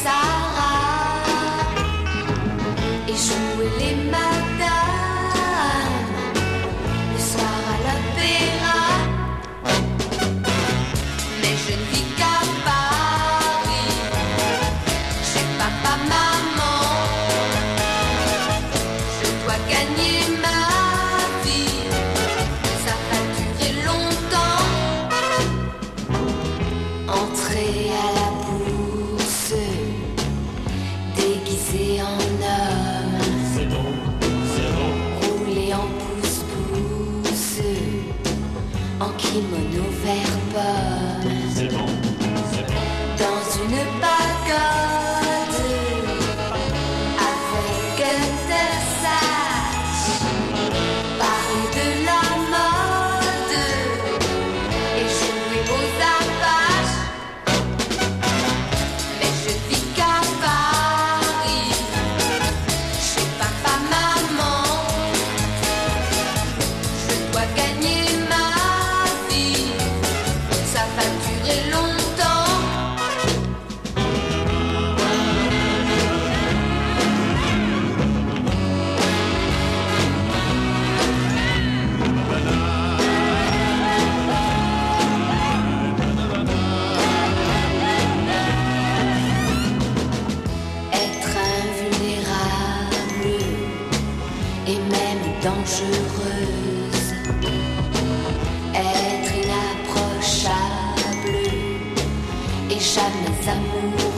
Sahara et jouer les madames le soir à l'opéra. Mais je ne vis qu'à Paris, chez papa, maman. Je dois gagner ma vie, ça va durer longtemps. Entrer à la bourse, déguisé en homme. C'est bon, c'est bon. Rouler en pouce-pouce, en kimono vert pomme. C'est bon, c'est bon. Dans une pagode, avec Versace. Parler de la mode et jouer aux apaches. Mais je vis qu'à Paris, chez papa, maman. Je dois gagner ma vie, ça va durer longtemps. Être invulnérable et même dangereuse. Être inapprochable et jamais amoureuse.